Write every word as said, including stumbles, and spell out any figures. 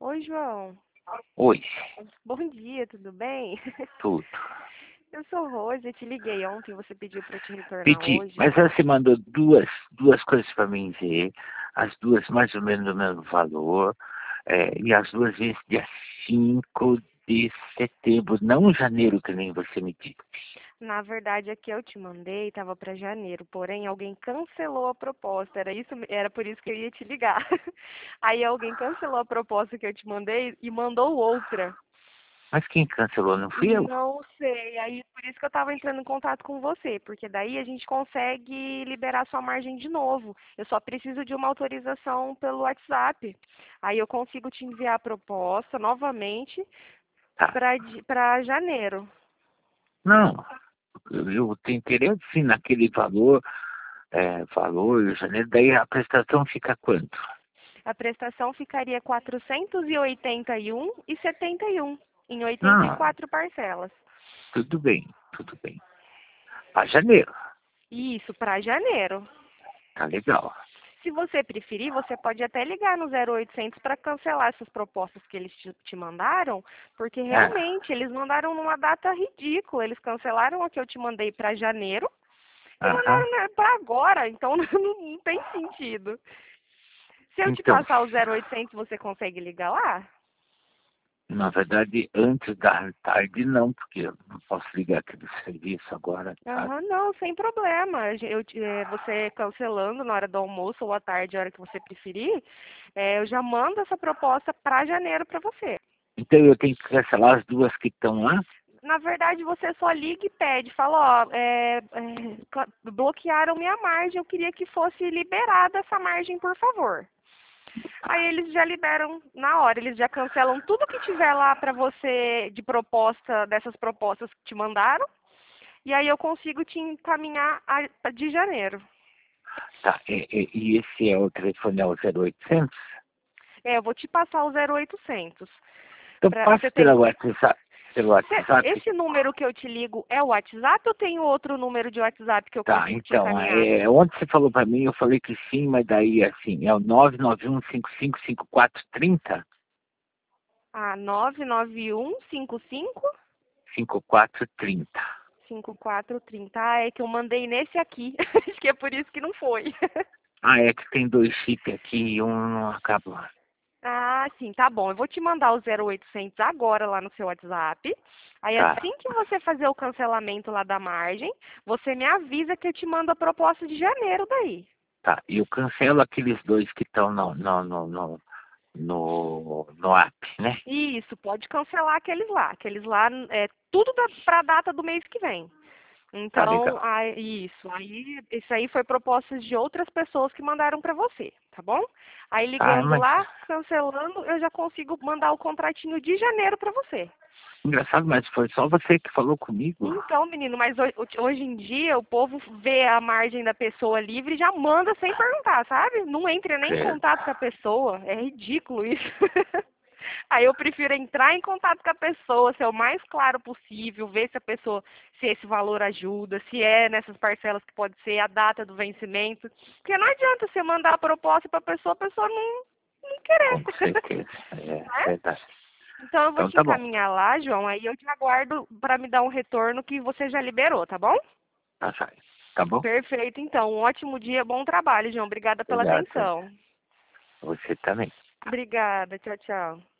Oi, João. Oi, Bom dia, tudo bem? tudo. Eu sou Rose, eu te liguei ontem, você pediu para eu te retornar Pedi, hoje. mas você mandou duas, duas coisas para mim ver, as duas mais ou menos do mesmo valor, é, e as duas vezes dia cinco de setembro, não janeiro, que nem você me disse. Na verdade, a que eu te mandei estava para janeiro, porém alguém cancelou a proposta. Era isso, era por isso que eu ia te ligar. Aí alguém cancelou a proposta que eu te mandei e mandou outra. Mas quem cancelou não fui eu? Não sei, aí por isso que eu estava entrando em contato com você, porque daí a gente consegue liberar sua margem de novo. Eu só preciso de uma autorização pelo WhatsApp. Aí eu consigo te enviar a proposta novamente Tá. para para janeiro. Não, eu, eu tenho interesse sim naquele valor, é, valor, janeiro, daí a prestação fica quanto? A prestação ficaria quatrocentos e oitenta e um e setenta e um em oitenta e Não, quatro parcelas. tudo bem, tudo bem. Para janeiro, Isso, para janeiro. tá legal. Se você preferir, você pode até ligar no zero oitocentos para cancelar essas propostas que eles te, te mandaram, porque É, realmente eles mandaram numa data ridícula. Eles cancelaram a que eu te mandei para janeiro e aham. mandaram para agora, então não, não tem sentido. Se eu te Então, passar o zero oitocentos, você consegue ligar lá? na verdade, antes da tarde não, porque eu não posso ligar aqui do serviço agora, tá? Aham, não, sem problema. Eu, te- eh, você cancelando na hora do almoço ou à tarde, a hora que você preferir, eh, eu já mando essa proposta para janeiro para você. Então eu tenho que cancelar as duas que estão lá? Na verdade, você só liga e pede, fala, ó, é, é, cla- bloquearam minha margem, eu queria que fosse liberada essa margem, por favor. Aí eles já liberam na hora, eles já cancelam tudo que tiver lá para você de proposta, dessas propostas que te mandaram, e aí eu consigo te encaminhar a, de janeiro. Tá, e, e- e esse é o telefone, é o zero oitocentos? É, eu vou te passar o zero oitocentos. Então Pra, passa você pela tem, WhatsApp, pelo cê- WhatsApp. esse número que eu te ligo é o WhatsApp ou tem outro número de WhatsApp que eu Tá, consigo te então, encaminhar? é, ontem você falou para mim, eu falei que sim, mas daí assim, é o nove nove um cinco cinco cinco quatro três zero, Ah, nove nove um cinco cinco cinco quatro três zero. cinco quatro três zero. Ah, é que eu mandei nesse aqui. Acho que é por isso que não foi. Ah, é que tem dois chips aqui e um não acaba. Ah, sim, tá bom. Eu vou te mandar o zero oitocentos agora lá no seu WhatsApp. Aí Tá, assim que você fazer o cancelamento lá da margem, você me avisa que eu te mando a proposta de janeiro daí. tá. E eu cancelo aqueles dois que estão no, no, no, no, no, no app, né? Isso, pode cancelar aqueles lá. Aqueles lá é tudo para a data do mês que vem. Tá Então, legal. aí, isso. Aí, isso aí foi propostas de outras pessoas que mandaram para você, tá bom? Aí Ah, ligando mas lá, cancelando, eu já consigo mandar o contratinho de janeiro para você. engraçado, mas foi só você que falou comigo. Então, menino, mas ho- hoje em dia o povo vê a margem da pessoa livre e já manda sem perguntar, sabe? Não entra nem em Credo. contato com a pessoa. É ridículo isso. Aí eu prefiro entrar em contato com a pessoa, ser o mais claro possível, ver se a pessoa, se esse valor ajuda, se é nessas parcelas que pode ser, a data do vencimento. Porque não adianta você mandar a proposta para a pessoa, a pessoa não, não querer. Com certeza. É Né? verdade. Então eu vou Então te tá bom. encaminhar lá, João, aí eu te aguardo para me dar um retorno que você já liberou, tá bom? Tá jóia. Tá bom? Perfeito, então. Um ótimo dia, bom trabalho, João. Obrigada pela Obrigado. atenção. Você também. Obrigada, tchau, tchau.